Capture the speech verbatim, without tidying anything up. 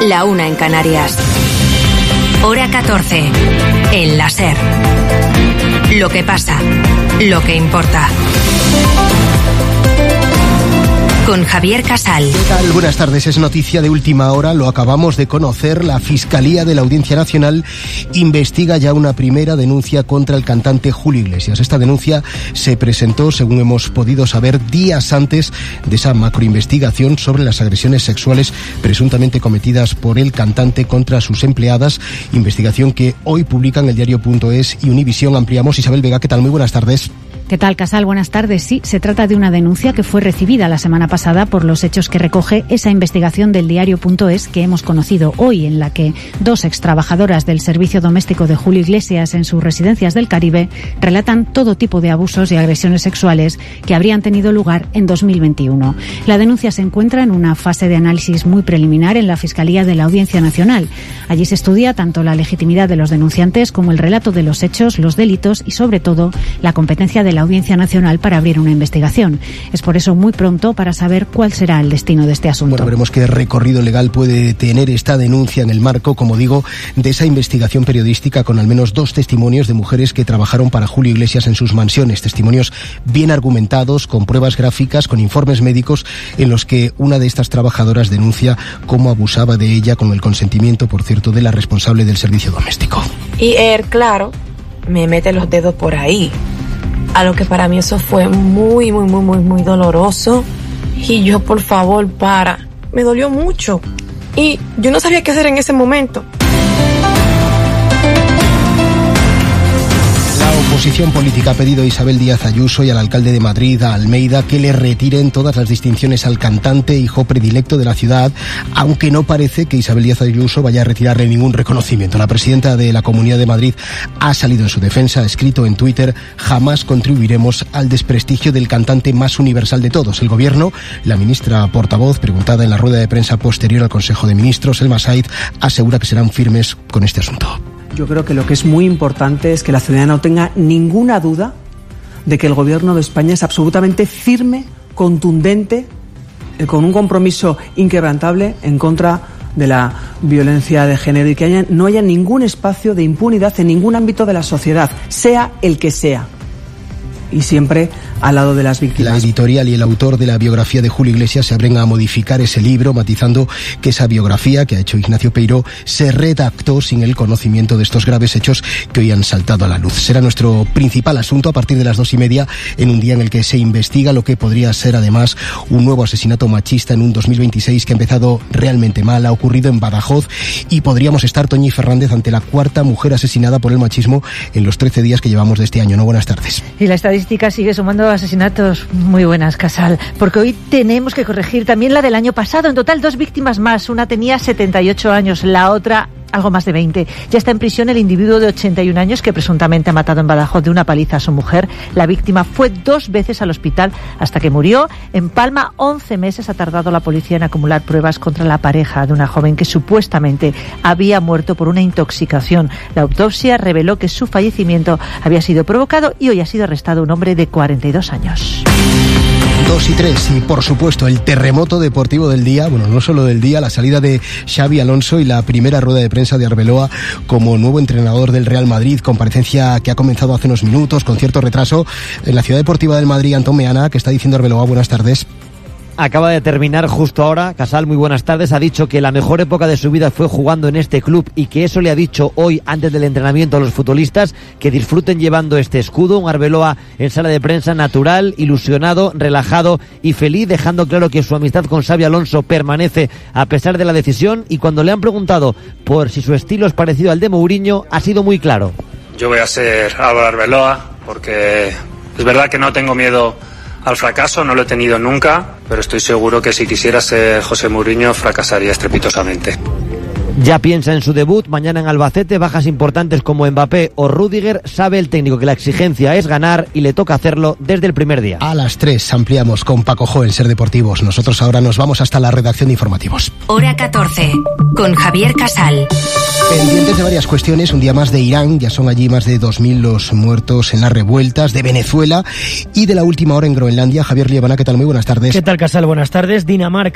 la una en Canarias. Hora catorce, en la SER. Lo que pasa, lo que importa. Con Javier Casal. ¿Qué tal? Buenas tardes. Es noticia de última hora, lo acabamos de conocer. La Fiscalía de la Audiencia Nacional investiga ya una primera denuncia contra el cantante Julio Iglesias. Esta denuncia se presentó, según hemos podido saber, días antes de esa macroinvestigación sobre las agresiones sexuales presuntamente cometidas por el cantante contra sus empleadas. Investigación que hoy publican el diario punto es y Univisión. Ampliamos. Isabel Vega, ¿qué tal? Muy buenas tardes. ¿Qué tal, Casal? Buenas tardes. Sí, se trata de una denuncia que fue recibida la semana pasada por los hechos que recoge esa investigación del diario punto es que hemos conocido hoy, en la que dos extrabajadoras del servicio doméstico de Julio Iglesias en sus residencias del Caribe relatan todo tipo de abusos y agresiones sexuales que habrían tenido lugar en dos mil veintiuno. La denuncia se encuentra en una fase de análisis muy preliminar en la Fiscalía de la Audiencia Nacional. Allí se estudia tanto la legitimidad de los denunciantes como el relato de los hechos, los delitos y, sobre todo, la competencia de la Audiencia Nacional para abrir una investigación. Es por eso muy pronto para saber cuál será el destino de este asunto. Bueno, veremos qué recorrido legal puede tener esta denuncia en el marco, como digo, de esa investigación periodística con al menos dos testimonios de mujeres que trabajaron para Julio Iglesias en sus mansiones. Testimonios bien argumentados, con pruebas gráficas, con informes médicos en los que una de estas trabajadoras denuncia cómo abusaba de ella con el consentimiento, por cierto, de la responsable del servicio doméstico. Y él, claro, me mete los dedos por ahí. A lo que para mí eso fue muy, muy, muy, muy, muy doloroso. Y yo, por favor, para. Me dolió mucho. Y yo no sabía qué hacer en ese momento. La oposición política ha pedido a Isabel Díaz Ayuso y al alcalde de Madrid, a Almeida, que le retiren todas las distinciones al cantante, hijo predilecto de la ciudad, aunque no parece que Isabel Díaz Ayuso vaya a retirarle ningún reconocimiento. La presidenta de la Comunidad de Madrid ha salido en su defensa, ha escrito en Twitter: jamás contribuiremos al desprestigio del cantante más universal de todos. El gobierno, la ministra portavoz, preguntada en la rueda de prensa posterior al Consejo de Ministros, Elma Said, asegura que serán firmes con este asunto. Yo creo que lo que es muy importante es que la ciudadanía no tenga ninguna duda de que el Gobierno de España es absolutamente firme, contundente, con un compromiso inquebrantable en contra de la violencia de género y que haya, no haya ningún espacio de impunidad en ningún ámbito de la sociedad, sea el que sea. Y siempre al lado de las víctimas. La editorial y el autor de la biografía de Julio Iglesias se abren a modificar ese libro, matizando que esa biografía que ha hecho Ignacio Peiró se redactó sin el conocimiento de estos graves hechos que hoy han saltado a la luz. Será nuestro principal asunto a partir de las dos y media, en un día en el que se investiga lo que podría ser además un nuevo asesinato machista en un dos mil veintiséis que ha empezado realmente mal. Ha ocurrido en Badajoz y podríamos estar, Toñi Fernández, ante la cuarta mujer asesinada por el machismo en los trece días que llevamos de este año. No, buenas tardes. Y la estadística sigue sumando asesinatos. Muy buenas, Casal, porque hoy tenemos que corregir también la del año pasado. En total, dos víctimas más. Una tenía setenta y ocho años, la otra algo más de veinte. Ya está en prisión el individuo de ochenta y un años que presuntamente ha matado en Badajoz de una paliza a su mujer. La víctima fue dos veces al hospital hasta que murió. En Palma, once meses ha tardado la policía en acumular pruebas contra la pareja de una joven que supuestamente había muerto por una intoxicación. La autopsia reveló que su fallecimiento había sido provocado y hoy ha sido arrestado un hombre de cuarenta y dos años. Dos y tres, y por supuesto el terremoto deportivo del día, bueno, no solo del día, la salida de Xabi Alonso y la primera rueda de prensa de Arbeloa como nuevo entrenador del Real Madrid, comparecencia que ha comenzado hace unos minutos con cierto retraso en la Ciudad Deportiva del Madrid. Antón Meana, ¿qué está diciendo Arbeloa? Buenas tardes. Acaba de terminar justo ahora. Casal, muy buenas tardes. Ha dicho que la mejor época de su vida fue jugando en este club y que eso le ha dicho hoy antes del entrenamiento a los futbolistas, que disfruten llevando este escudo. Un Arbeloa en sala de prensa natural, ilusionado, relajado y feliz, dejando claro que su amistad con Xabi Alonso permanece a pesar de la decisión, y cuando le han preguntado por si su estilo es parecido al de Mourinho, ha sido muy claro. Yo voy a ser Álvaro Arbeloa porque es verdad que no tengo miedo al fracaso, no lo he tenido nunca, pero estoy seguro que si quisiera ser José Mourinho fracasaría estrepitosamente. Ya piensa en su debut mañana en Albacete. Bajas importantes como Mbappé o Rüdiger. Sabe el técnico que la exigencia es ganar y le toca hacerlo desde el primer día. A las tres ampliamos con Paco Jo en Ser Deportivos. Nosotros ahora nos vamos hasta la redacción de informativos. Hora catorce, con Javier Casal. Pendientes de varias cuestiones, un día más de Irán, ya son allí más de dos mil los muertos en las revueltas, de Venezuela y de la última hora en Groenlandia. Javier Liebana, ¿qué tal? Muy buenas tardes. ¿Qué tal, Casal? Buenas tardes. Dinamarca